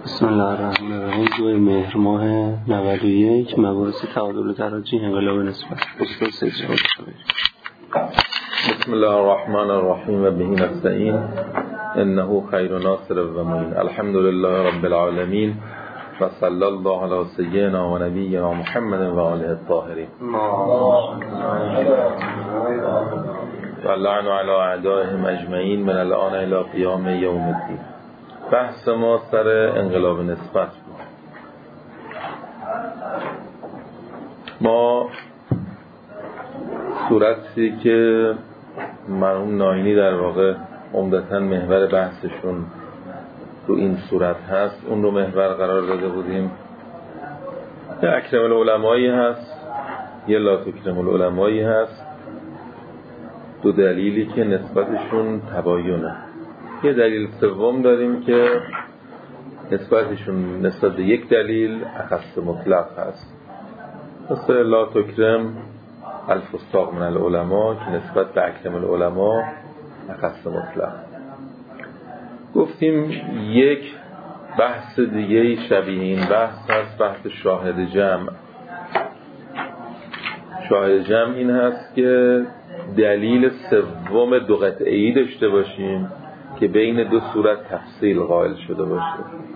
بسم الله الرحمن الرحیم. 2 مهر ماه 91 مباحث تعادل و تراجیح انقلاب نسبت. استاد سید جواد شاملی. بسم الله الرحمن الرحیم و به نستعین انه خیر ناصر و معین. الحمد لله رب العالمین و صلی الله علی سیدنا و نبینا محمد و آله الطاهرین و لعن علی اعدائهم اجمعین من الان الی قیام یوم الدین. بحث ما سر انقلاب نسبت بود. ما صورتی که مرحوم ناینی در واقع عمدتاً محور بحثشون تو این صورت هست اون رو محور قرار داده بودیم. یه اکرم العلمایی هست، یه لا تکرم العلمایی هست. 2 دلیلی که نسبتشون تباینه. یه دلیل سوم داریم که نسبتشون نسبت به یک دلیل اخص مطلق هست، مثل لا تکرم الفساق من العلماء که نسبت به اکرم العلماء اخص مطلق. گفتیم یک بحث دیگه شبیه این بحث هست، بحث شاهد جمع. شاهد جمع این هست که دلیل سوم 2 قطعی داشته باشیم که بین 2 صورت تفصیل قائل شده باشه.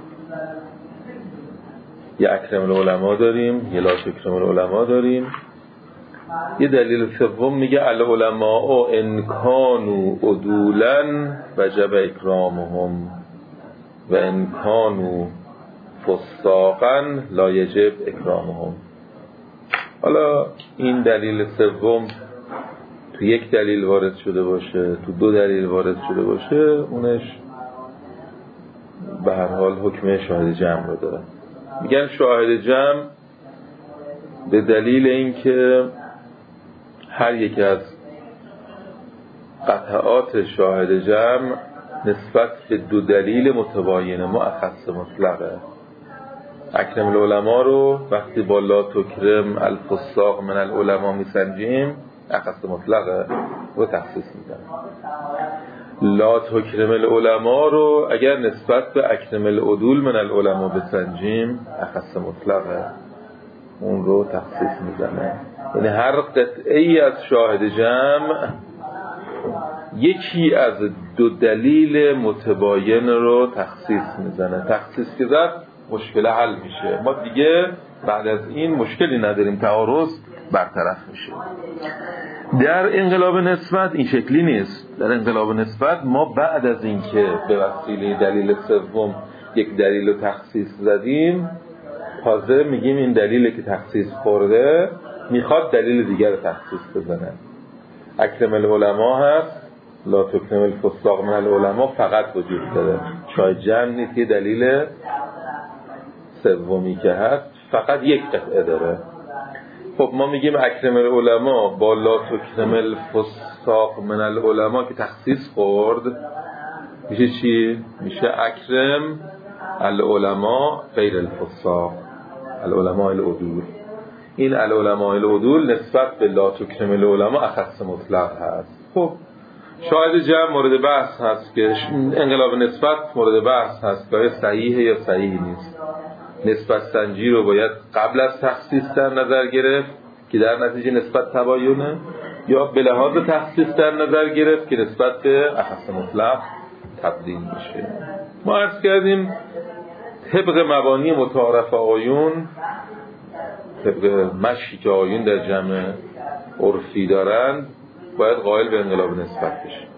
یه اکرم العلماء داریم، یه لا تکرم العلماء داریم. یه دلیل سوم میگه العلماء ان کانوا عدولا وجب اکرامهم و ان کانوا فساقا لا یجب اکرامهم. حالا این دلیل سوم تو یک دلیل وارد شده باشه، تو 2 دلیل وارد شده باشه، اونش به هر حال حکم شاهد جمع رو داره. میگن شاهد جمع به دلیل اینکه هر یک از قطعات شاهد جمع نسبت به 2 دلیل متباین ما اخص مطلقه. اکرم العلماء رو وقتی با لا تکرم الفساق من العلماء میسنجیم اخص مطلقه رو تخصیص میدن. لا تکرم العلماء رو اگر نسبت به اکرم العدول من العلماء بسنجیم اخص مطلقه، اون رو تخصیص میزنه. یعنی هر قطعی از شاهد جمع یکی از 2 دلیل متباین رو تخصیص میزنه. تخصیص که زد مشکل حل میشه. ما دیگه بعد از این مشکلی نداریم، تعارض برطرف میشه. در انقلاب نسبت این شکلی نیست. در انقلاب نسبت ما بعد از این که به وسیله دلیل سوم یک دلیل رو تخصیص زدیم، تازه میگیم این دلیلی که تخصیص خورده میخواد دلیل دیگر رو تخصیص بزنه. اکرم العلماء هست، لا تکرم الفساق من العلماء فقط وجود داره. شاید جمع نیست. یه دلیل سومی که هست فقط یک قطعه داره. خب ما میگیم اکرم العلماء با لا تکرم الفساق من العلماء که تخصیص خورد میشه چی؟ میشه اکرم العلماء غیر الفساق العلماء العدول. این العلماء العدول نسبت به لا تکرم العلماء اخص مطلق هست. خب شاهد جمع مورد بحث هست که انقلاب نسبت مورد بحث هست که صحیحه یا صحیح نیست. نسبت سنجی رو باید قبل از تخصیص در نظر گرفت که در نتیجه نسبت تباینه، یا به لحاظ تخصیص در نظر گرفت که نسبت به اخص مطلق تبدیل میشه. ما عرض کردیم طبق مبانی متعارف آیون، طبق مشی که آیون در جمع عرفی دارند، باید قائل به انقلاب نسبت بشه.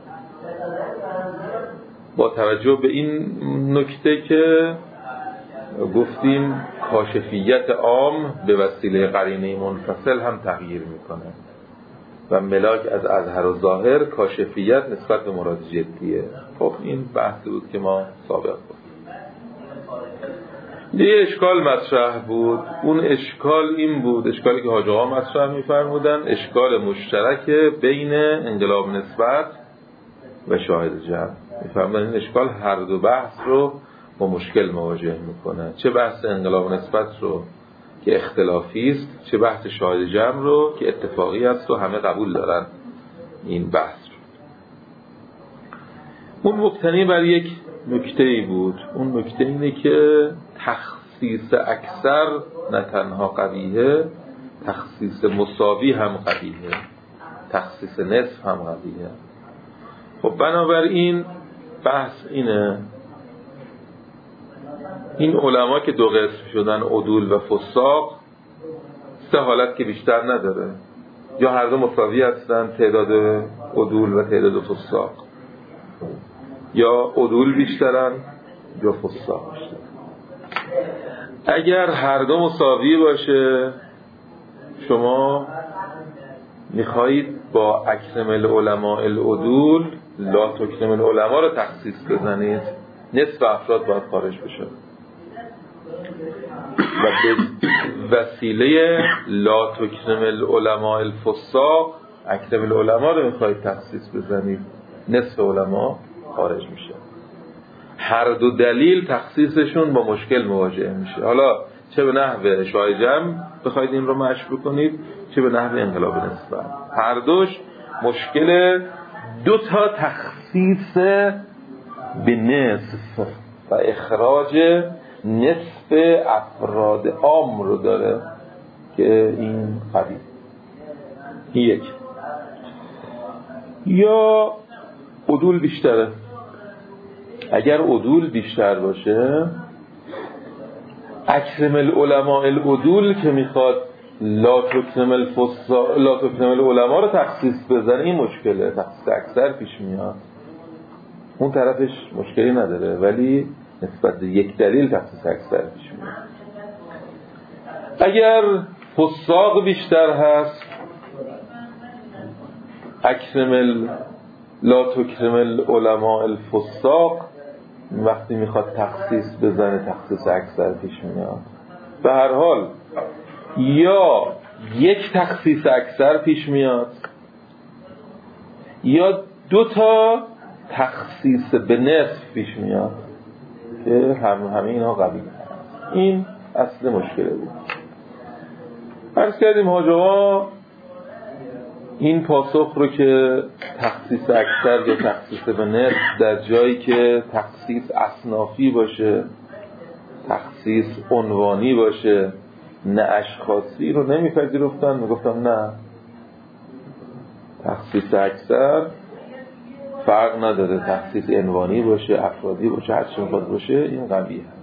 با توجه به این نکته که گفتیم کاشفیت عام به وسیله قرینه منفصل هم تغییر میکنه و ملاک از اظهر و ظاهر کاشفیت نسبت به مراد جدیه. خب این بحثی بود که ما سابق گفتیم. یه اشکال مطرح بود. اون اشکال این بود، اشکالی که حاج آقا مطرح میفرمودن، اشکال مشترک بین انقلاب نسبت و شاهد جمع. میفرمودن این اشکال هر 2 بحث رو با مشکل مواجه میکنه، چه بحث انقلاب نسبت رو که اختلافی است، چه بحث شاهد جمع رو که اتفاقی است و همه قبول دارن این بحث رو. اون مبتنی بر یک نکته‌ای بود. اون نکته اینه که تخصیص اکثر نه تنها قبیحه، تخصیص مساوی هم قبیحه، تخصیص نصف هم قبیحه. خب بنابراین بحث اینه، این علما که دو قسم شدن، عدول و فساق، سه حالت که بیشتر نداره، یا هر دو مساوی هستن، تعداد عدول و تعداد فساق، یا عدول بیشترن یا فساق بیشترن. اگر هر دو مساوی باشه، شما میخواهید با اکرم العلماء العدول لا تکرم العلماء رو تخصیص بزنید، نصف افراد باید خارج بشه و به وسیله لا تکرم العلماء الفساق اکرم العلماء رو میخواهید تخصیص بزنید، نصف علما خارج میشه. هر دو دلیل تخصیصشون با مشکل مواجه میشه، حالا چه به نحو اشاعه جمع بخواید این رو مشروع کنید، چه به نحو انقلاب نسبت، هر دوش مشکل دو تا تخصیص به نصف و اخراج نصف افراد عام رو داره که این قبیل. یک، یا عدول بیشتره. اگر عدول بیشتر باشه، اکرم العلماء العدول که میخواد لا تکرم العلماء رو تخصیص بزنه، این مشکله، تخصیص اکثر پیش میاد. اون طرفش مشکلی نداره، ولی نسبت به یک دلیل تخصیص اکثر پیش میاد. اگر فساق بیشتر هست، لا تکرم العلماء الفساق، وقتی میخواد تخصیص بزنه تخصیص اکثر پیش میاد. به هر حال یا یک تخصیص اکثر پیش میاد، یا دو تا تخصیص به نصف پیش میاد که همه اینا قبیل. این اصل مشکله بود. عرض کردیم حاج آقا این پاسخ رو که تخصیص اکثر یا تخصیص به نصف در جایی که تخصیص اصنافی باشه، تخصیص عنوانی باشه، نه اشخاصی، رو نمیپذیرفتن. میگفتم نه، تخصیص اکثر فرق نداره، تخصیص عنوانی باشه، افرادی باشه، هر چی میخواد باشه، این قوی هست.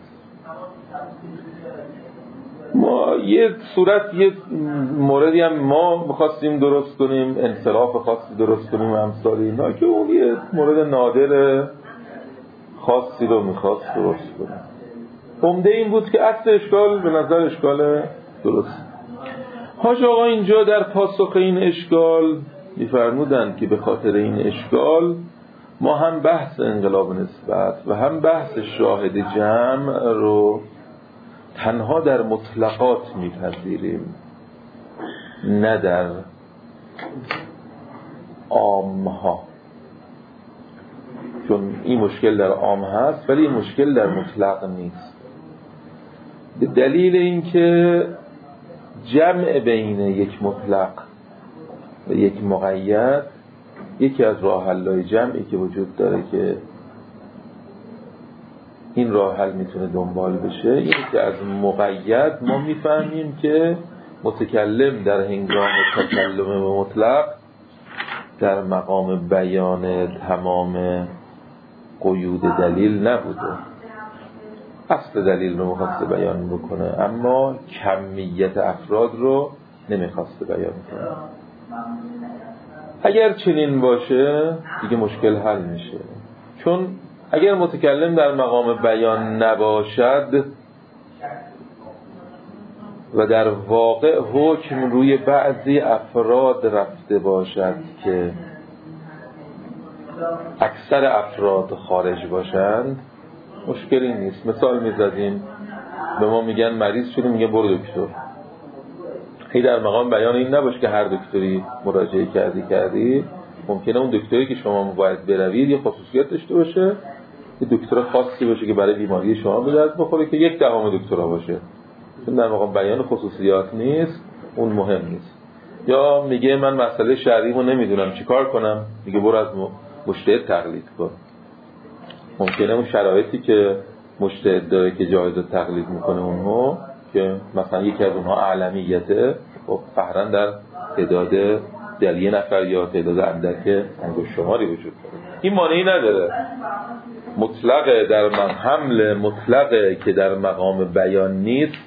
ما یه موردی هم ما می‌خواستیم درست کنیم، انصراف خاصی درست کنیم امثال اینا، که اون یه مورد نادر خاصی رو می‌خواست درست کنیم. عمده این بود که اصل اشکال به نظر اشکال درست. حاج آقا اینجا در پاسخ این اشکال می‌فرمودند که به خاطر این اشکال ما هم بحث انقلاب نسبت و هم بحث شاهد جمع رو تنها در مطلقات میپذیریم، نه در عامها. چون این مشکل در عام هست ولی این مشکل در مطلق نیست، به دلیل اینکه جمع بین یک مطلق و یک مقید یکی از راه حل‌های جمعی که وجود داره که این راه حل میتونه دنبال بشه، این که از مقید ما میفهمیم که متکلم در هنگام تکلم به مطلق در مقام بیان تمام قیود دلیل نبوده، اصل دلیل رو میخواسته بیان بکنه اما کمیت افراد رو نمیخواسته بیان کنه. اگر چنین باشه دیگه مشکل حل میشه، چون اگر متکلم در مقام بیان نباشد و در واقع حکم روی بعضی افراد رفته باشد که اکثر افراد خارج باشند، مشکلی نیست. مثال میزدیم، به ما میگن مریض شدیم، میگه برو دکتر. هی در مقام بیان این نباشه که هر دکتری مراجعه کردی، ممکنه اون دکتری که شما باید بروید یه خصوصیت داشته باشه، یه دکتر خاصی باشه که برای بیماری شما به درد بخوره که 1/10 دکترا باشه. چون در مقام بیان خصوصیات نیست، اون مهم نیست. یا میگه من مسئله شرعیمو نمیدونم چیکار کنم، میگه برو از مجتهد تقلید کن. ممکنه اون شرایطی که مجتهد داره که جایز تقلید میکنه اونها، که مثلا یکی از اونها اعلمیته، خب فهرن در تعداد در یه نفر یا تعداد اندک انگشت شماری وجود داره. این مانعی نداره مطلق در حمل مطلقه که در مقام بیان نیست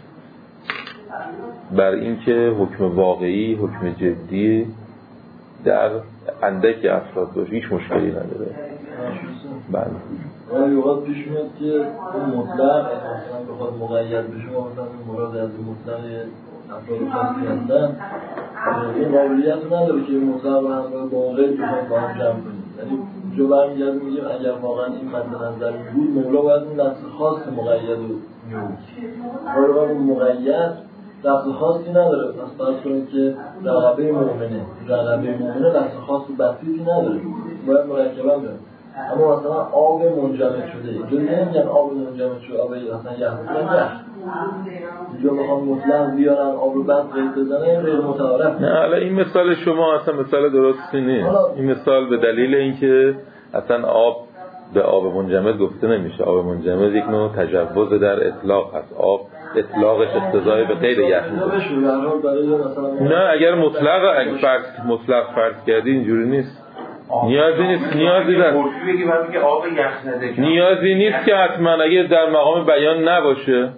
بر اینکه حکم واقعی، حکم جدی در اندک افراد باشه، هیچ مشکلی نداره. بله. ولی اوقات پیش میاد که اون مطلق مثلا بخواد مقید بشه، مثلا مراد از مطلق افراد خاصی هستن، این قابلیت رو نداره که مطلق رو هم با غیر بخواد با هم جمع کنیم. یعنی جو برمیگرد میگیم اگر واقعا این مد نظر بود، مولا باید اون نفس خاص مقید رو میود. ولی اون مقید نفس خاصی نداره. پس باید کنید که رقبه مؤمنه نفس خاص و بسیطی نداره، باید مرکبا داره. اما مثلا آب منجمد شده، اینجا نمیگن آب منجمد شده، آب مثلا یخ اینجا بخوام مطلق بیارن آب رو بند قید بزنه، این غیر متعارف. نه حالا این مثال شما اصلا مثال درستی نیست. این مثال به دلیل اینکه اصلا آب به آب منجمد گفته نمیشه. آب منجمد یک نوع تجوز در اطلاق هست. آب اطلاقش اقتضای به غیر یخ. نه اگر مطلق فرض کردی اینجوری نیست. نیازی نیست که حتما اگه در مقام بیان نباشه.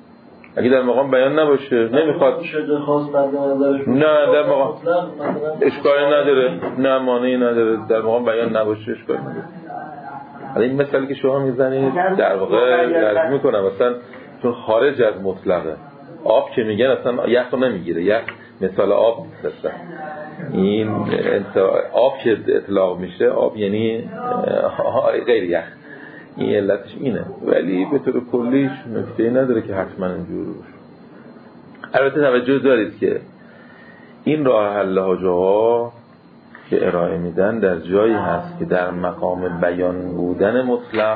نمیخواد. نه در مقام اشکالی نداره. نه مانعی نداره. در مقام بیان نباشه اشکالی نداره. این مثالی که شما میزنید در واقع درک میکنم مثلا چون خارج از مطلقه. آب که میگن اصلا یخ رو نمیگیره. یخ مثال آب نیست. این آب که اطلاق میشه، آب یعنی غیر یخ، این علتش اینه. ولی به طور کلیش نکته‌ای نداره که حتما اینجور باشه. البته توجه دارید که این راه حل حاجاها که ارائه میدن در جایی هست که در مقام بیان بودن مطلق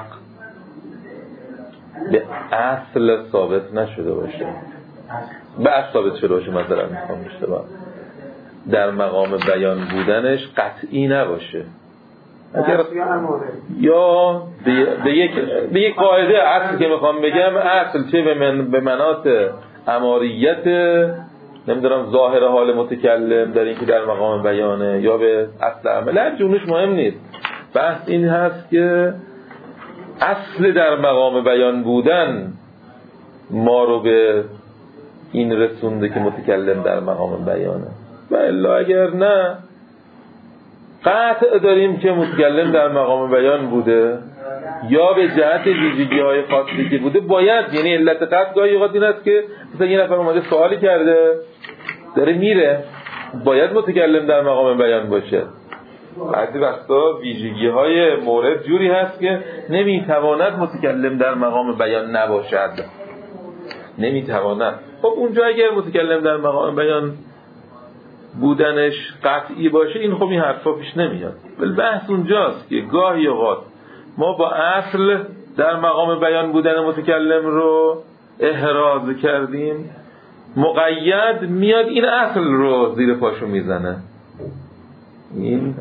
به اصل ثابت نشده باشه. به اصل ثابت شده باشه، مثلا میخوام اشتباه در مقام بیان بودنش قطعی نباشه. اگر یا به یک قاعده اصل که میخوام بگم، اصل چه به مناط اماریت نمیدونم ظاهر حال متکلم در این که در مقام بیانه، یا به اصل عمل، هر جونش مهم نیست. بحث این هست که اصل در مقام بیان بودن ما رو به این رسونده که متکلم در مقام بیانه. و الا اگر نه قطع داریم که متکلم در مقام بیان بوده یا به جهت ویژگی‌های خاصی که بوده، باید، یعنی علت قطع گاهی اوقات این است که مثلا یه نفر اومده سوالی کرده داره میره، باید متکلم در مقام بیان باشه. بعضی وقتا ویژگی‌های مورد جوری هست که نمیتواند متکلم در مقام بیان نباشد، نمیتواند. خب اونجا اگر متکلم در مقام بیان بودنش قطعی باشه، این خب این حرفا پیش نمیاد. ولی بحث اونجاست که گاهی اوقات ما با اصل در مقام بیان بودن متکلم رو احراز کردیم، مقید میاد این اصل رو زیر پاشو میزنه. این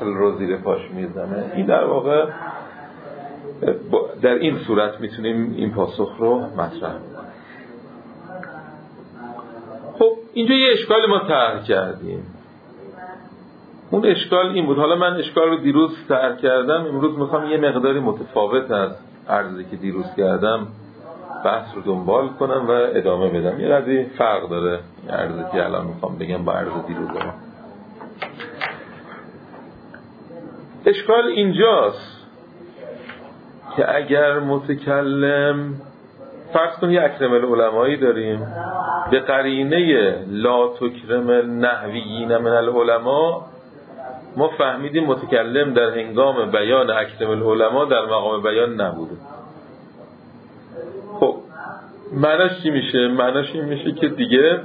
در واقع در این صورت میتونیم این پاسخ رو مطرح کنیم. خب اینجا یه اشکال ما طرح کردیم. اون اشکال این بود. حالا من اشکال رو دیروز طرح کردم، امروز میخوام یه مقداری متفاوت از عرضی که دیروز کردم بحث رو دنبال کنم و ادامه بدم. یه قضیه فرق داره عرضی که الان میخوام بگم با عرض دیروز ما. اشکال اینجاست که اگر متکلم، فرض کن یه اکرم العلمایی داریم، به قرینه لا تکرم النحویین من العلماء ما فهمیدیم متکلم در هنگام بیان اکرم العلماء در مقام بیان نبوده. خب معناش چی میشه؟ معناش این میشه که دیگه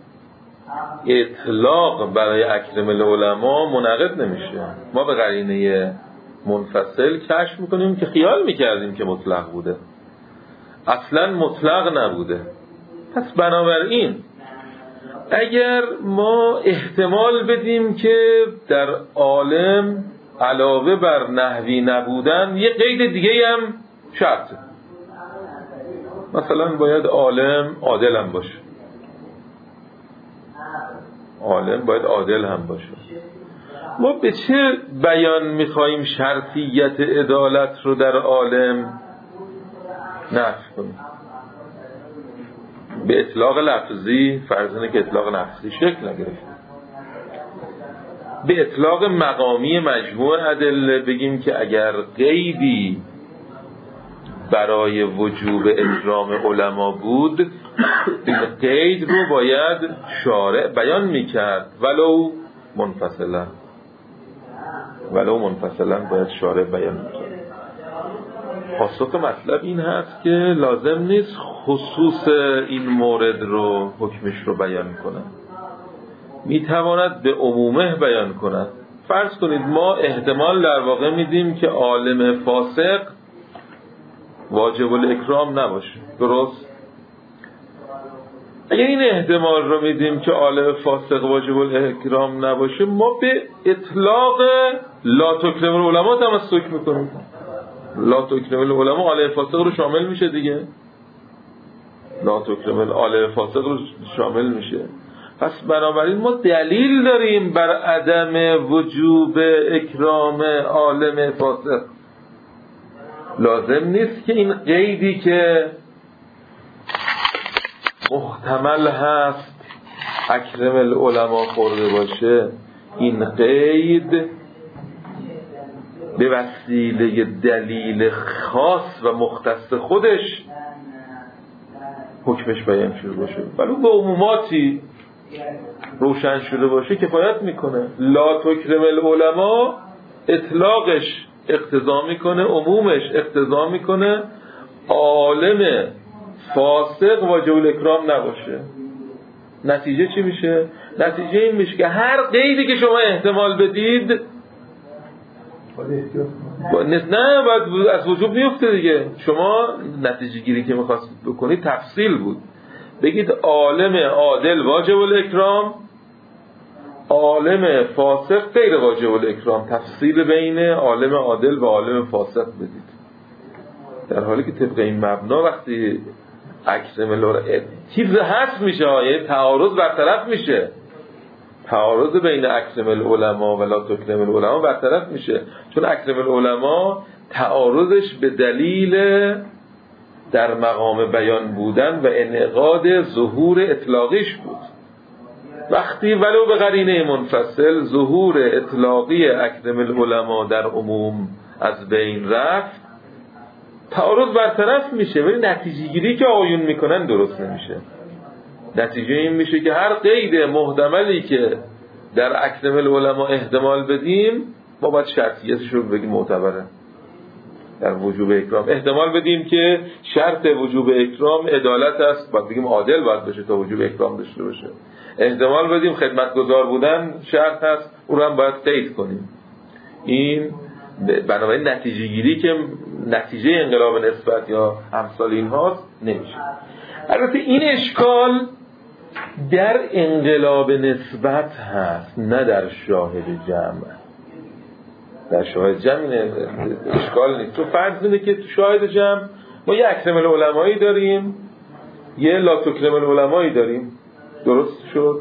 اطلاق برای اکرم العلماء منعقد نمیشه. ما به قرینه منفصل کشف میکنیم که خیال میکردیم که مطلق بوده، اصلا مطلق نبوده. پس بنابراین اگر ما احتمال بدیم که در عالم علاوه بر نحوی نبودن یه قید دیگه هم شرطه. مثلا باید عالم عادل هم باشه، عالم باید عادل هم باشه. ما به چه بیان میخواییم شرطیت عدالت رو در عالم نفی کنیم؟ به اطلاق لفظی، فرض اینه که اطلاق نفسی شکل نگرفت. به اطلاق مقامی مجموع ادله بگیم که اگر قیدی برای وجوب اکرام علما بود، این قید رو باید شارع بیان میکرد، ولو منفصلا باید شارع بیان میکرد. پاسخ مطلب این هست که لازم نیست خصوص این مورد رو حکمش رو بیان کنه، میتواند به عمومه بیان کند. فرض کنید ما احتمال در واقع میدیم که عالم فاسق واجب الاکرام نباشه، درست؟ اگر این احتمال رو میدیم که عالم فاسق واجب الاکرام نباشه، ما به اطلاق لا تکرم العلماء تمسک میکنیم. لا تکرم العلماء عالم فاسق رو شامل میشه دیگه، لا تکرم عالم فاسق رو شامل میشه. پس بنابراین ما دلیل داریم بر عدم وجوب اکرام عالم فاسق. لازم نیست که این قیدی که محتمل هست اکرم العلماء خورده باشه، این قید به وسیله دلیل خاص و مختص خودش حکمش بیان شده باشه، ولی به عموماتی روشن شده باشه کفایت میکنه. لا تکرم العلماء اطلاقش اقتضا میکنه، عمومش اقتضا میکنه عالم فاسق واجب الاکرام نباشه. نتیجه چی میشه؟ نتیجه این میشه که هر قیدی که شما احتمال بدید نه باید از وجوب میفته دیگه. شما نتیجه گیری که میخواستید بکنید تفصیل بود، بگید عالم عادل واجب الاکرام، عالم فاسق غیر واجب الاکرام، تفصیل بین عالم عادل و عالم فاسق بدید. در حالی که طبق این مبنا وقتی اکرم العلماء چیز هست میشه، یعنی تعارض برطرف میشه، تعارض بین اکرم العلماء و لا تکرم العلماء برطرف میشه، چون اکرم العلماء تعارضش به دلیل در مقام بیان بودن و انعقاد ظهور اطلاقیش بود. وقتی ولو به قرینه منفصل ظهور اطلاقی اکرم العلماء در عموم از بین رفت، تعارض برطرف میشه، ولی نتیجه گیری که آیون میکنن درست نمیشه. نتیجه این میشه که هر قید محتملی که در اکرم العلماء احتمال بدیم، ما باید شرطیتش رو بگیم معتبره. در وجوب اکرام احتمال بدیم که شرط وجوب اکرام عدالت است، باید بگیم عادل باید بشه تا وجوب اکرام داشته باشه. احتمال بدیم خدمتگزار بودن شرط هست، اون هم باید قید کنیم. این بنابراین نتیجه گیری که نتیجه انقلاب نسبت یا امثال اینها نمیشه. البته این اشکال در انقلاب نسبت هست، نه در شاهد جمع. در شاهد جمع این اشکال نیست. تو فرض اینه که تو شاهد جمع ما یه اکرم العلمایی داریم، یه لا تکرم العلمایی داریم، درست شد؟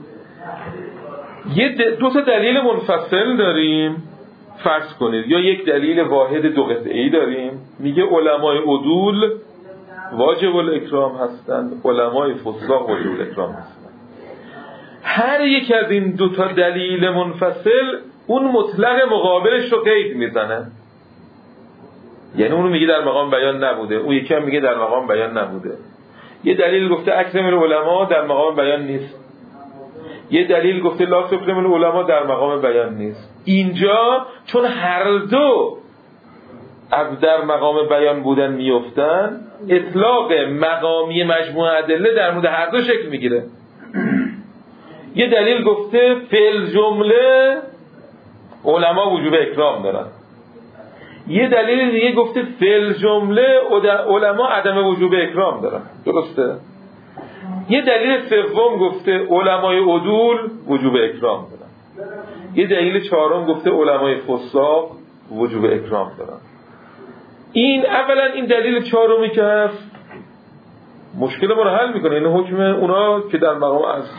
یه دو تا دلیل منفصل داریم فرض کنید، یا یک دلیل واحد دو قطعی داریم، میگه علمای عدول واجب الاکرام هستند، علمای فساق واجب الاکرام هستند. هر یک از این دو تا دلیل منفصل اون مطلق مقابلش رو قید میزنه، یعنی اونو میگه در مقام بیان نبوده، اون یکی هم میگه در مقام بیان نبوده. یه دلیل گفته اکرم العلماء در مقام بیان نیست، یه دلیل گفته لا تکرم العلماء در مقام بیان نیست. اینجا چون هر دو در مقام بیان بودن میفتن، اطلاق مقامی مجموع ادله در مورد هر دو شکل میگیره. یه دلیل گفته فعل جمله علما وجوب اکرام دارن، یه دلیل دیگه گفته فعل جمله علما عدم وجوب اکرام دارن، درسته؟ یه دلیل سوم گفته علمای عدول وجوب اکرام دارن، یه دلیل چهارم گفته علمای فساق وجوب اکرام دارن. این اولا این دلیل چهارمی که هست مشکل ما رو حل میکنه. این حکم اونا که در مقام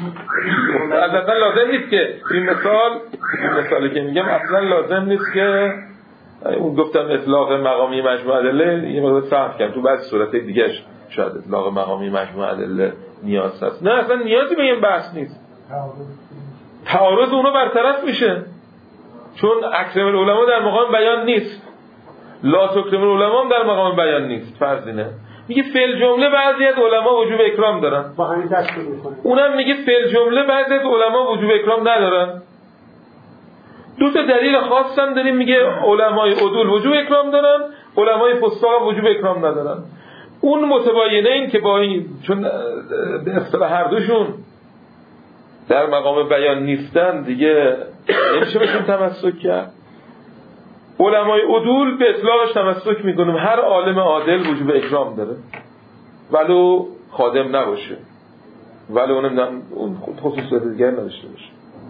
اصلا لازم نیست که این مثالی که میگم اصلا لازم نیست که اون گفتم اطلاق مقامی مجموع ادله یه مقدار صحف کنم، تو بعضی صورت دیگه شاید اطلاق مقامی مجموع ادله نیاز هست. نه اصلا نیازی به این بحث نیست، تعارض اونا برطرف میشه چون اکرم العلماء در مقام بیان نیست، لا تکرم العلماء هم در مقام بیان نیست. فرض اینه میگه فعل جمله بعضی از علما وجوب اکرام دارن، با همین دست میکنه. اونم میگه فعل جمله بعضی از علما وجوب اکرام ندارن. دو تا دلیل خاص هم داریم، میگه علمای عدول وجوب اکرام دارن، علمای فساق هم وجوب اکرام ندارن. اون متباینه این که با این چون به اصطلاح هر دوشون در مقام بیان نیستن دیگه نمیشه بهشون تمسک کرد. علمای عدول به اطلاقش تمسک میکنیم، هر عالم عادل وجوب اکرام داره ولو خادم نباشه، ولو نمیدونم اون خصوصیت دیگر نداشته باشه.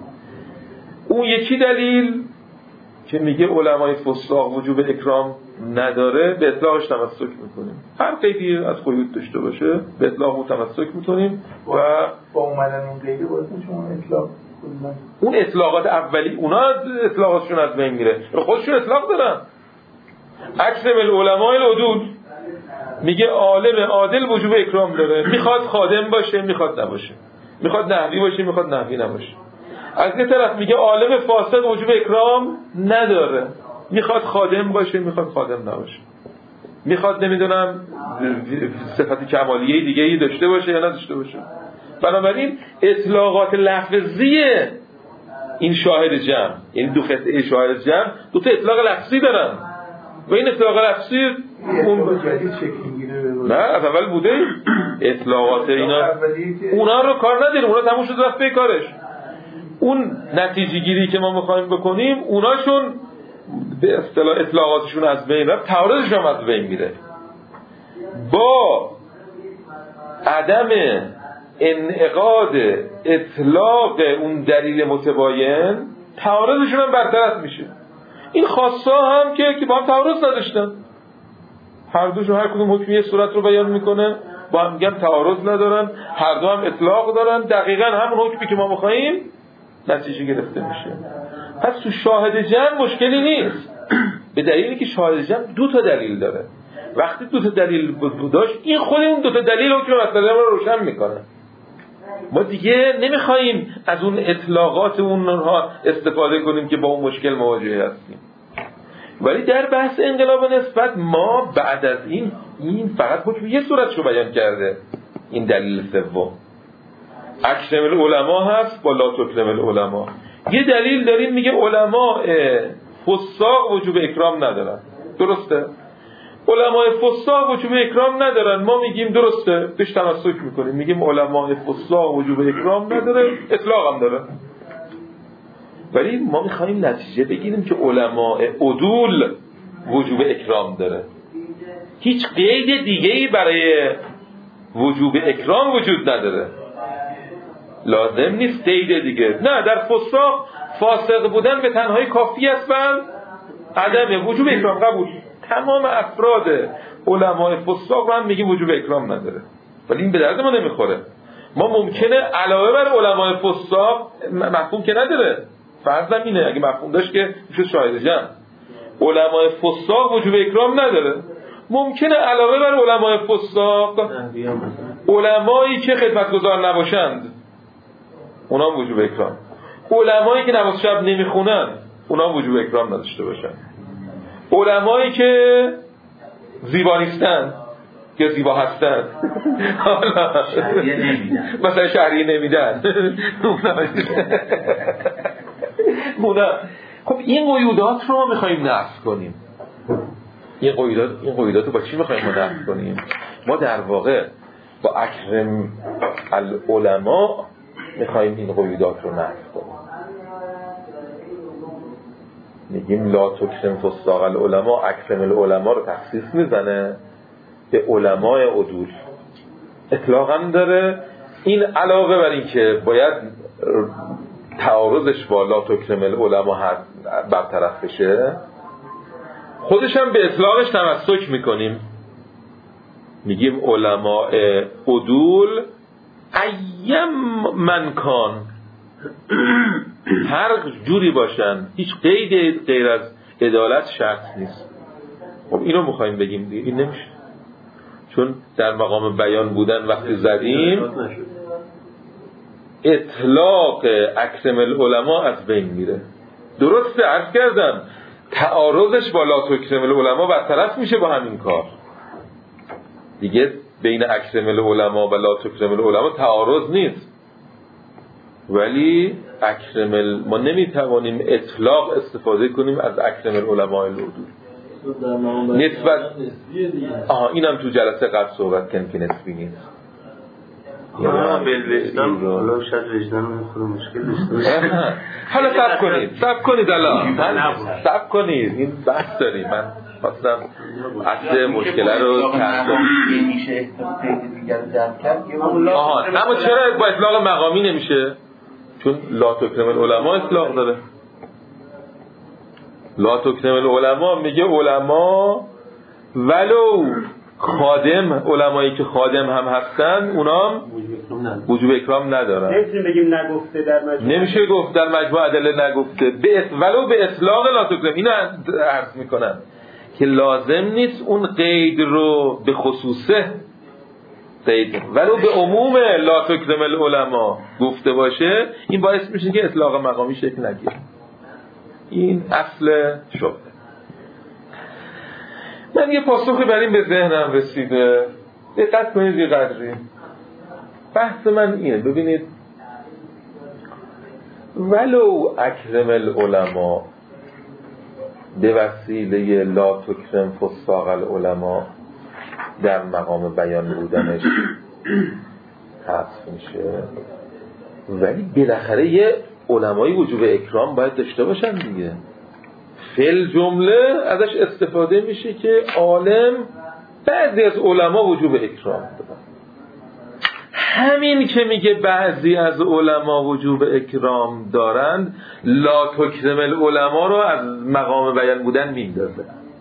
اون یکی دلیل که میگه علمای فساق وجوب اکرام نداره به اطلاقش تمسک میکنیم، هر قیدی از قیود داشته باشه به اطلاق تمسک میکنیم و با اومدن اون قیدی باید چون اطلاق اون اطلاقات اولی اونا اطلاقاتشون از بین میره، خودشون اطلاق دارن. اکرم العلماء العدول میگه عالم عادل وجوب اکرام داره، میخواد خادم باشه میخواد نباشه، میخواد نحوی باشه میخواد نحوی نباشه. از یه طرف میگه عالم فاسد وجوب اکرام نداره، میخواد خادم باشه میخواد خادم نباشه، میخواد نمیدونم صفت کمالیه دیگه ای داشته باشه یا نداشته باشه. بنابراین اطلاقات لفظی این شاهد جمع، یعنی دو قطعه شاهد جمع دو تا اطلاق لفظی دارن و این اطلاق لفظی اون جدید شکل میگیره. نه از اول بوده اطلاقات اینا، اونا رو کار نداریم، اونا تموم شد رفت به کارش. اون نتیجه گیری که ما میخوایم بکنیم اوناشون به اصطلاح اطلاقاتشون از بین رفت، تعارضشون هم از بین میره. با عدم انعقاد اطلاق اون دلیل متباین تعارضشون هم برطرف میشه. این خاصا هم که با هم تعارض نداشتن، هر دوشون هر کدوم حکمی صورت رو بیان میکنه، با هم میگن تعارض ندارن، هر دو هم اطلاق دارن، دقیقاً همون حکمی که ما میخوایم نتیجه گرفته میشه. پس تو شاهد جمع مشکلی نیست، به دلیلی که شاهد جمع دو تا دلیل داره. وقتی دو تا دلیل داشت این خود اون دو تا دلیل حکم مسئله رو روشن میکنه. ما دیگه نمیخوایم از اون اطلاقات اونها استفاده کنیم که با اون مشکل مواجه هستیم. ولی در بحث انقلاب نسبت ما بعد از این فقط حکم یه صورتشو بیان کرده. این دلیل سوم اکرم العلماء هست با لا تکرم العلماء. یه دلیل داریم میگه علماء فساق وجوب اکرام ندارن، درسته؟ علماء فساق وجوب اکرام ندارن، ما میگیم درسته، بهش تمسک میکنیم، میگیم علماء فساق وجوب اکرام نداره، اطلاق هم داره. ولی ما میخوایم نتیجه بگیریم که علماء عدول وجوب اکرام داره، هیچ قید دیگه‌ای برای وجوب اکرام وجود نداره، لازم نیست قید دیگه. نه در فساق فاسق بودن به تنهایی کافی است بر عدم وجوب اکرام قبول. تمام افراد علماء فساق هم میگیم وجوب اکرام نداره، ولی این به درد ما نمیخوره. ما ممکنه علاوه بر علماء فساق مفهوم که نداره، فرضم اینه اگه مفهوم داشت که میشه شاهد جمع. علماء فساق وجوب اکرام نداره، ممکنه علاوه بر علماء فساق علمایی که خدمتگزار نباشند اونا هم وجوب اکرام، علمایی که نماز شب نمیخونن اونا هم وجوب اکرام نداشته باشن، علمایی که زیبا نیستن یا زیبا هستن مثلا شهریه نمیدن اونا. خب این قیودات رو ما میخواییم نفی کنیم. این قیودات رو با چی میخواییم نفی کنیم؟ ما در واقع با اکرم العلماء میخواییم این قیودات رو نفی کنیم. میگیم لا تکرم فساق العلماء، اکرم العلماء رو تخصیص میزنه به علماء عدول، اطلاق هم داره. این علاوه بر این که باید تعارضش با لا تکرم العلماء برطرف بشه، خودش هم به اطلاقش تمسک میکنیم، میگیم علماء عدول ایم منکان، هر جوری باشن، هیچ قید غیر از عدالت شرط نیست. خب اینو میخوایم بگیم دیگه، این نمیشه، چون در مقام بیان بودن وقتی زدیم اطلاق اکرم العلماء از بین میره. درسته عرض کردم تعارضش با لا تکرم العلماء برطرف میشه با همین کار دیگه. بین اکرم العلماء و لا تکرم العلماء تعارض نیست، ولی ما نمیتوانیم اطلاق استفاده کنیم از اکرم العلماء العدول. نسبت اینم تو جلسه قبل صحبت کردیم که نسبی نیست. حالا شاید وجدان خود مشکل داشته. حالا صبر کنید الان صبر کنید، این بحث داریم. من خواستم اصل مشکل رو میشه دیگر درک کرد. اما چرا با اطلاق مقامی نمیشه؟ چون لا تکرم العلماء اطلاق داره. لا تکرم العلماء میگه علما ولو خادم، علمایی که خادم هم هستن اونام وجوب اکرام ندارن. نمیتونیم بگیم نگفته در مجموع، نمیشه گفت در مجموع ادله نگفته ولو به اطلاق لا تکرم. اینو عرض میکنم که لازم نیست اون قید رو به خصوصه قید ولو به عموم لا تکرم العلماء گفته باشه، این باعث میشه که اطلاق مقامی شکل نگیره. این اصل شبهه. من یه پاسخی بر این به ذهنم رسیده، دقت کنید یه قدری. بحث من اینه، ببینید ولو اکرم العلماء به وسیله لا تکرم فساق العلماء در مقام بیان بودنش حذف میشه، ولی بالاخره یه علمای وجوب اکرام باید داشته باشن دیگه. فعل جمله ازش استفاده میشه که عالم بعضی از علما وجوب اکرام دارن. همین که میگه بعضی از علما وجوب اکرام دارند لا تکرم العلماء رو از مقام بیان بودن میندازه.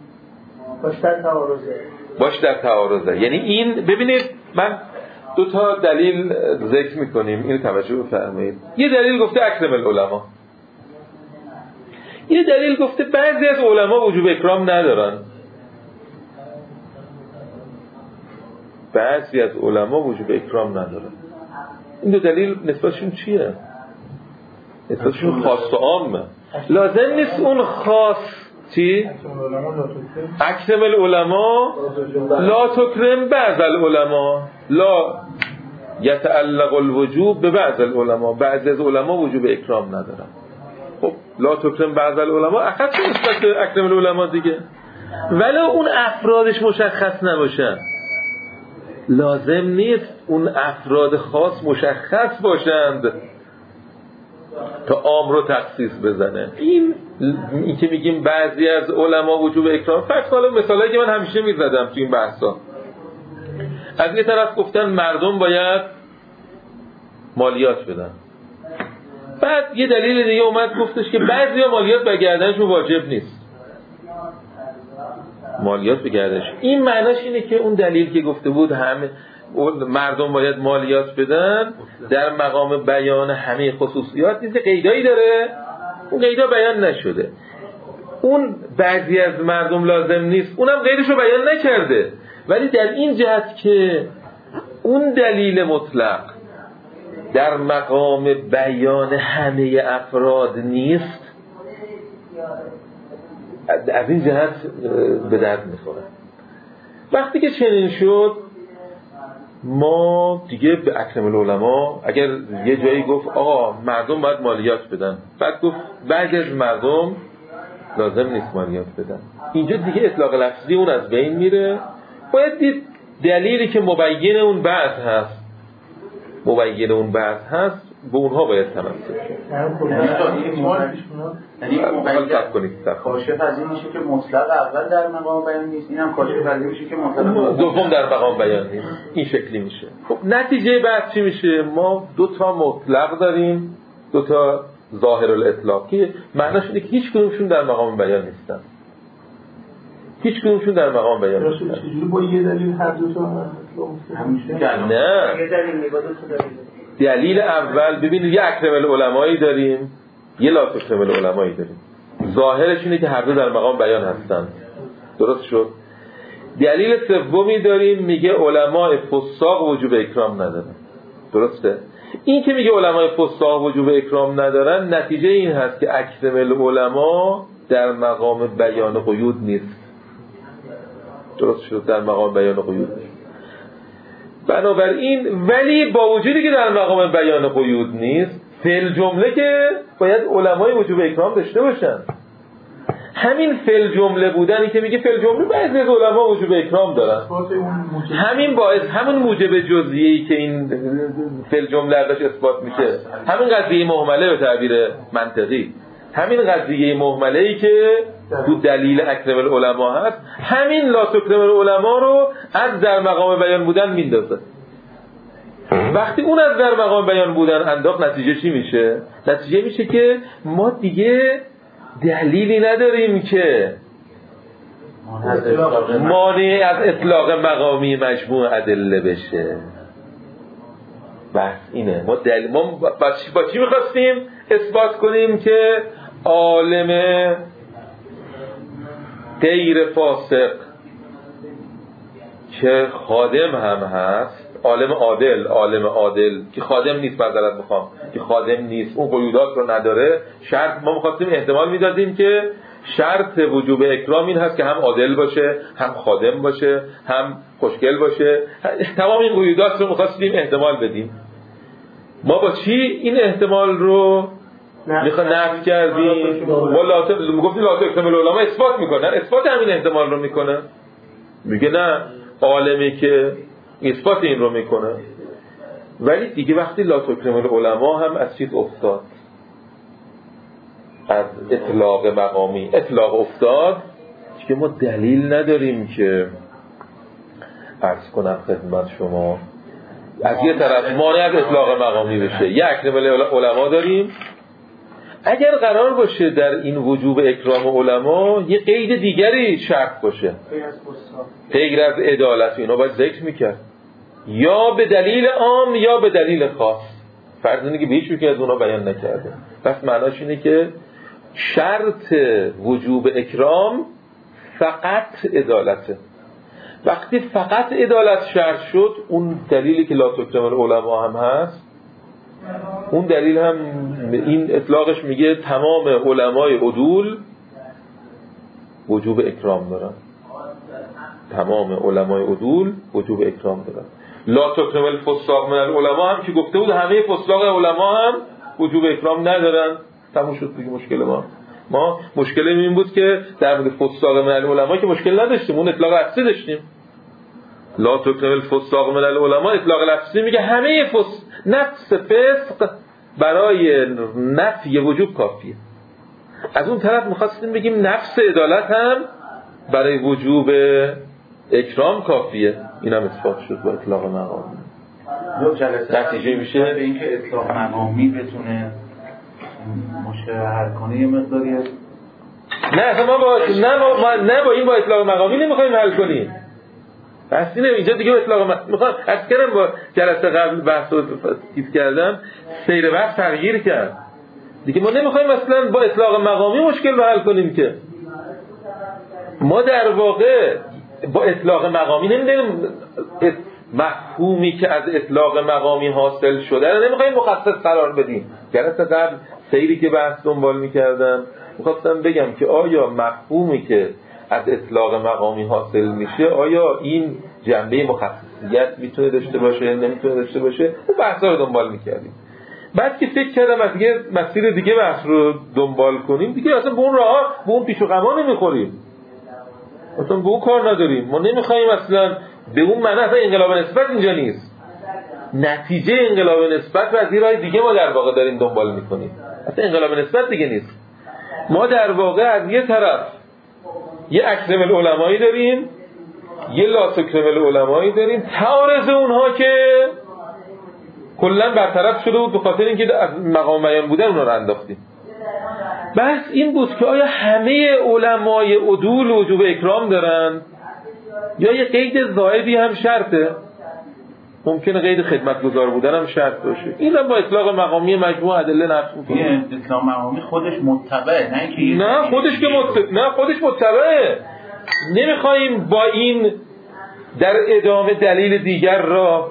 باش در تعارضه. یعنی این ببینید، من دو تا دلیل ذکر میکنیم، اینو توجه بفرمایید. یه دلیل گفته اکرم العلماء، یه دلیل گفته بعضی از علما وجوب اکرام ندارن. بعضی از علما وجوب اکرام ندارن. این دو دلیل نسبتشون چیه؟ نسبتشون خاص و عامه. لازم نیست اون خاص چی؟ اکرم العلماء لا تکرم بعض العلماء، لا یتعلق الوجوب به بعض العلماء، بعضی از علما وجوب اکرام ندارن. خب لا تکرم بعض العلماء اخذ نسبت به اکرم العلماء دیگه، ولی اون افرادش مشخص نباشن. لازم نیست اون افراد خاص مشخص باشند تا عام رو تخصیص بزنه. این که میگیم بعضی از علما وجوب اکرام، فرض کنید مثالی که من همیشه میزدم تو این بحثا، از یه طرف گفتن مردم باید مالیات بدن، بعد یه دلیل دیگه اومد گفتش که بعضیا مالیات به گردنشون واجب نیست، مالیات به گردنش. این معناش اینه که اون دلیل که گفته بود همه مردم باید مالیات بدن در مقام بیان همه خصوصیات نیست، قیدایی داره، اون قیدا بیان نشده. اون بعضی از مردم لازم نیست، اونم قیدش رو بیان نکرده، ولی در این جهت که اون دلیل مطلق در مقام بیان همه افراد نیست، از این جهت به درد میخوره. وقتی که چنین شد، ما دیگه به اکرم العلماء، اگر یه جایی گفت آقا مردم باید مالیات بدن، بعد گفت بعضی از مردم لازم نیست مالیات بدن، اینجا دیگه اطلاق لفظی اون از بین میره. باید دید دلیلی که مبین اون بحث هست به اونها باید تمسک کنید. کاشف از این میشه که مطلق اول در مقام بیان نیست، اینم کاشف از این میشه که مطلق دوم در مقام بیان نیست. این شکلی میشه. خب نتیجه بحث چی میشه؟ ما دو تا مطلق داریم، دو تا ظاهر الاطلاق که معناش اینه که هیچ کدومشون در مقام بیان نیستن. هیچ کدومشون در مقام بیان نیستن. چجوری با یه دلیل هر دو تا هم نه، یه دلیل میگه دو تا دلیل اول ببینید یه اکرم العلمایی داریم، یه لا تکرم العلمایی داریم. ظاهرش اینه که هر دو در مقام بیان هستن. درست شد؟ دلیل سومی داریم میگه علماء فساق وجوب اکرام ندارن. درسته؟ این که میگه علماء فساق وجوب اکرام ندارن نتیجه این هست که اکرم العلما در مقام بیان قیود نیست. درست شد؟ در مقام بیان قیود نیست. بنابراین ولی با وجودی که در مقام بیان قیود نیست، فعل جمله که باید علمای وجوب اکرام داشته باشن. همین فعل جمله بودنی که میگه فعل جمله بعضی از علما وجوب اکرام دارن، همین باعث همون موجب جزئیه‌ای که این فعل جمله ازش اثبات میشه، همین قضیه مهمله به تعبیر منطقی، همین قضیه مهمله‌ای که تو دلیل اکرم العلما هست، همین لا تکرم العلما رو از در مقام بیان بودن میندازه. وقتی اون از در مقام بیان بودن انداخت، نتیجه چی میشه؟ نتیجه میشه که ما دیگه دلیلی نداریم که مانع از اطلاق مقامی مجموع ادله بشه. بس اینه. ما با چی میخواستیم اثبات کنیم که عالم غیر فاسق که خادم هم هست، عالم عادل که خادم نیست، معذرت میخوام، که خادم نیست، اون قیودات رو نداره، شرط ما میخواستیم احتمال میدادیم که شرط وجوب اکرام این هست که هم عادل باشه، هم خادم باشه، هم خوشگل باشه. تمام این قیودات رو میخواستیم احتمال بدیم. ما با چی این احتمال رو نفی کردیم؟ گفتیم لا تکرم العلما اثبات میکنن، اثبات همین احتمال رو میکنن. میگه نه، عالمی که اثبات این رو میکنه. ولی دیگه وقتی لا تکرم العلما هم از چیز افتاد، از اطلاق مقامی اطلاق افتاد که ما دلیل نداریم که عرض کنم خدمت شما از یه طرف مانع از اطلاق مقامی بشه، یک اکرم العلما داریم. اگر قرار باشه در این وجوب اکرام علما یه قید دیگری شرط باشه غیر از عدالت، اینا باید ذکر میکرد، یا به دلیل عام یا به دلیل خاص. فرض اینه که به هیچ یکی از اونا بیان نکرده. پس معناش اینه که شرط وجوب اکرام فقط عدالته. وقتی فقط عدالت شرط شد، اون دلیلی که لا تکرم العلما هم هست، اون دلیل هم این اطلاقش میگه تمام علمای عدول وجوب اکرام دارن. تمام علمای عدول وجوب اکرام دارن. لا تکرم الفساق من العلما هم که گفته بود همه فساق علما هم وجوب اکرام ندارن. تموم شد دیگه مشکل ما مشکل این بود که در مورد فساق من العلما که مشکل نداشتیم، اون اطلاق لفظی داشتیم. لا تکرم الفساق من العلما اطلاق لفظی میگه همه نفس فسق برای نفی وجوب کافیه. از اون طرف می‌خواستیم بگیم نفس عدالت هم برای وجوب اکرام کافیه. این هم اثبات شد با اطلاق مقامی. نتیجه میشه به اینکه اطلاق مقامی بتونه مشکل حل کنه یه مقداری نه اصلا ما با این با اطلاق مقامی نمیخوایم حل کنیم. بس اینه اینجا دیگه اطلاق میخوام از کردم با جلسه قبل بحث رو تیز کردم، سیر بحث تغییر کرد دیگه. ما نمیخوایم اصلا با اطلاق مقامی مشکل رو حل کنیم که ما در واقع با اطلاق مقامی نمیدونیم مفهومی که از اطلاق مقامی حاصل شده رو نمیخوایم مخصص قرار بدیم. جلسه قبل سیری که بحث دنبال میکردم میخواستم بگم که آیا مفهومی که از اطلاق مقامی حاصل میشه آیا این جنبه مخصصیت میتونه داشته باشه نمیتونه داشته باشه، اون بحثا رو دنبال میکردیم. بعد که فکر کردم از دیگه مسیر دیگه بحث رو دنبال کنیم دیگه، اصلا به اون راه به اون پیش و خما نمیخوریم، اصلا به اون کار نداریم. ما نمیخوایم اصلا به اون معنی، اصلا انقلاب نسبت اینجا نیست. نتیجه انقلاب نسبت و از این راه دیگه ما در واقع داریم دنبال میکنیم. اصلا انقلاب نسبت دیگه نیست. ما در واقع از یه طرف یه اکرم العلمایی داریم، یه لا تکرم العلمایی داریم، تعارض اونها که کلا برطرف شده بود به خاطر اینکه از مقام بیان بودن اونها رو انداختیم. بحث این بود که آیا همه علمای عدول وجوب اکرام دارن یا یه قید زائدی هم شرطه؟ ممکنه قید خدمتگزار بودن هم شرط باشه. این هم با اطلاق مقامی مجموع ادله نفی می‌کنه. اطلاق مقامی خودش متبعه، نه خودش متبعه. نمیخوایم با این در ادامه دلیل دیگر را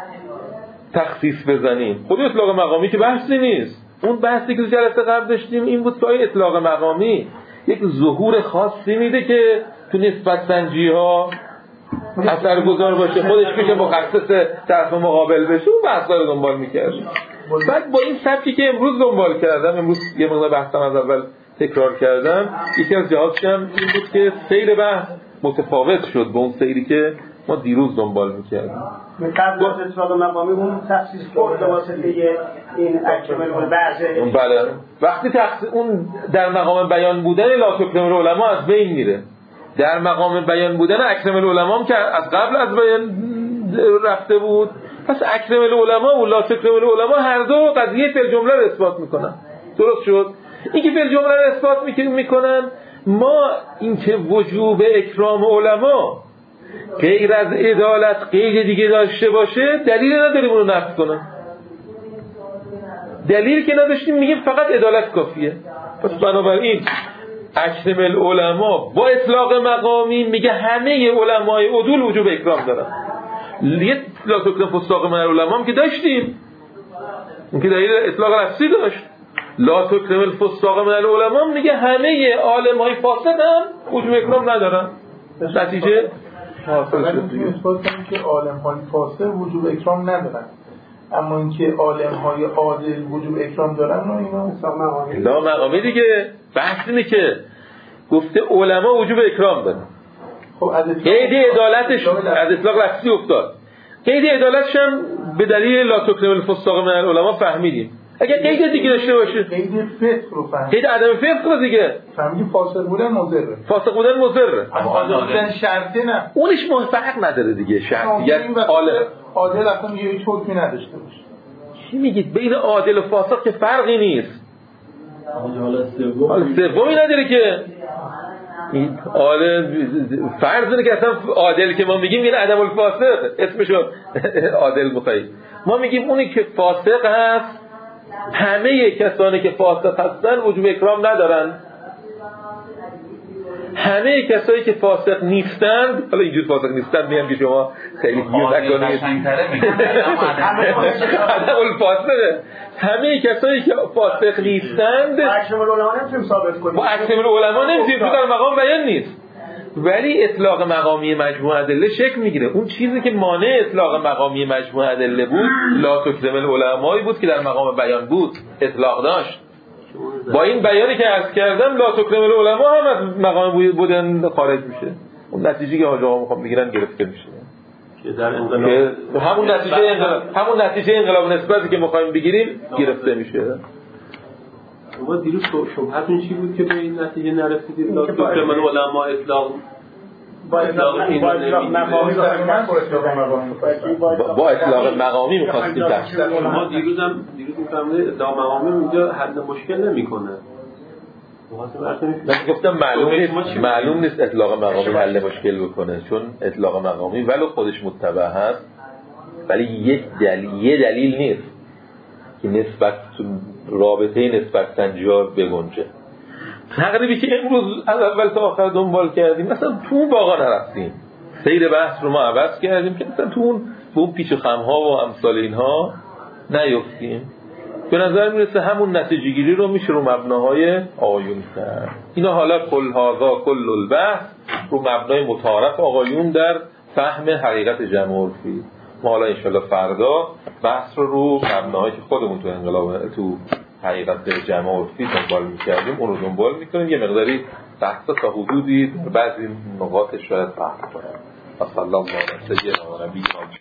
تخصیص بزنیم. خود اطلاق مقامی که بحثی نیست. اون بحثی که جلسه قبل داشتیم این بود که اطلاق مقامی یک ظهور خاصی میده که تو نسبت سنجی ها اثرگذار باشه، خودش میشه مخصص طرف مقابل بشه. اون بحثا رو دنبال میکرد. بعد با این سبکی که امروز دنبال کردم، امروز یه مقدار بحثم از اول تکرار کردم، یکی از جهاتش هم این بود که سیر بحث متفاوت شد با اون سیری که ما دیروز دنبال میکردیم. قبل از اطلاق مقامی اون تخصیص کرد به واسطه این اکمل بعضی. بله. وقتی اون در مقام بیان بودن لا تکرم العلماء از بین میره. در مقام بیان بودن اکرم العلماء که از قبل از بیان رفته بود، پس اکرم العلماء و لا تکرم العلماء هر دو قضیه فعل جمله رو اثبات میکنن. درست شد؟ این که فعل جمله رو اثبات میکنن، ما اینکه وجوب اکرام علما غیر از عدالت قید دیگه داشته باشه دلیل نداریم اونو نفی کنن. دلیل که نداشتیم میگیم فقط عدالت کافیه. پس بنابراین اکرم العلماء با اطلاق مقامی میگه همه علمای عدول وجوب اکرام دارن. یه لا تکرم فساق من العلماء که داشتیم، اون که دلیل اطلاق لفظی داشت. لا تکرم الفساق من العلماء میگه همه عالمای فاسد هم وجوب اکرام ندارن. نتیجه حاصل شد. اثبات کنیم که عالم‌های فاسد وجوب اکرام ندارن، اما اینکه عالم‌های عادل وجوب اکرام دارن و اینا لا مقامی دیگه. بحث اینه که گفته علما وجوب اکرام دارن. خب قید عدالتش از اطلاق لفظی افتاد. قید عدالتش هم به دلیل لا تکرم الفساق من العلماء فهمیدیم. اگر قید دیگه داشته باشه، قید فسق رو فهمید، قید عدم فسق رو دیگه فهمیدیم. فاسق بودن مضره، فاسق بودن مضره، اما عادل بودن شرطی نه. اونش فرق نداره دیگه. شرطیت عادل اصلا میگه هیچ حکمی نداشته باشه. چی میگید؟ بین عادل و فاسق که فرقی نیست. حالا سومی نداره که این عادل فرض اینه که اصلا عادل که ما میگیم یعنی عدم الفاسق، اسمشو عادل بخواهید. ما میگیم اونی که فاسق هست، همه کسانی که فاسق هستن وجوب اکرام ندارن. همه کسایی که فاسق نیستند، حالا اینجور فاسق نیستند میگم که شما خیلی گیر نکنید، عدم الفاسقه. همه کسایی که فاسق نیستند با اکرم العلماء نمیتونیم ثابت کنیم، با اکرم العلماء نمیتونیم، تو در مقام بیان نیست. ولی اطلاق مقامی مجموع ادله شکل میگیره. اون چیزی که مانع اطلاق مقامی مجموع ادله بود لا تکرم العلماء بود که در مقام بیان بود، اطلاق داشت. با این بیانی که عرض کردم لا تکرم العلماء هم از مقام بودن خارج میشه. اون نتیجه که حاج آقا میخوام بگیرن گرفته میشه که در انقلاب همون نتیجه انقلاب نسبتی که میخوایم بگیریم گرفته میشه. ما دیروز شبهتون چی بود که به این نتیجه نرسیدید؟ لا تکرم العلماء اطلاق با اطلاق مقامی می‌خواستیم تفصیل. ما دیروز می‌فهمید اطلاق مقامی اونجا حل مشکل نمی‌کنه. من گفتم معلوم نیست اطلاق مقامی حل مشکل بکنه، چون اطلاق مقامی ولو خودش متبع هست ولی یه دلیل نیست که نسبت رابطه نسبت سنجی‌ها بگنجه. تقریبی که امروز از اول تا آخر دنبال کردیم مثلا تو اون باقا نرفتیم، سیر بحث رو ما عوض کردیم که مثلا تو اون پیچ و خم‌ها و امثال اینها نیفتیم. به نظر میرسه همون نتیجه گیری رو میشه رو مبناهای آقایون کرد. اینا حالا کل هذا کل البحث رو مبنای متعارف آقایون در فهم حقیقت جمع عرفی. ما حالا انشالله فردا بحث رو مبناهایی که خودمون تو انقلاب تو حقیقت جمع عرفی دنبال میکردیم اون رو دنبال میکنیم. یه مقداری بحثا تا حدودی در بعضی نقاطش شاید فرق کنه. صلی الله علیه و سیدنا و نبینا